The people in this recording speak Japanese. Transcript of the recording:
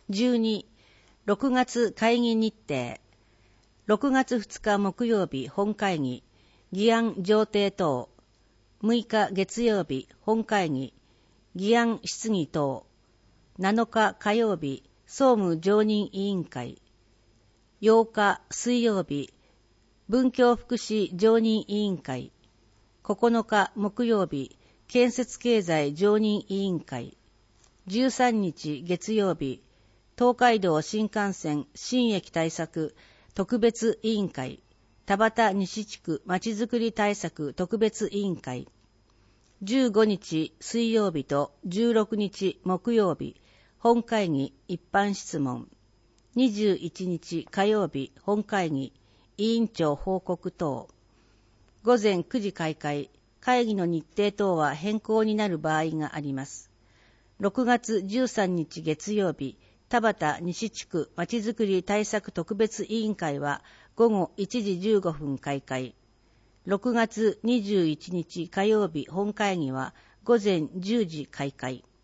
12、6月会議日程。6月2日木曜日本会議、議案上呈等。6日月曜日本会議、議案質疑等。7日火曜日総務常任委員会。8日水曜日文教福祉常任委員会。9日木曜日建設経済常任委員会。13日月曜日東海道新幹線新駅対策特別委員会。田端西地区まちづくり対策特別委員会。15日水曜日と16日木曜日本会議一般質問。21日火曜日本会議委員長報告等。午前9時開会。会議の日程等は変更になる場合があります。6月13日月曜日田端西地区まちづくり対策特別委員会は午後1時15分開会。6月21日火曜日本会議は午前10時開会。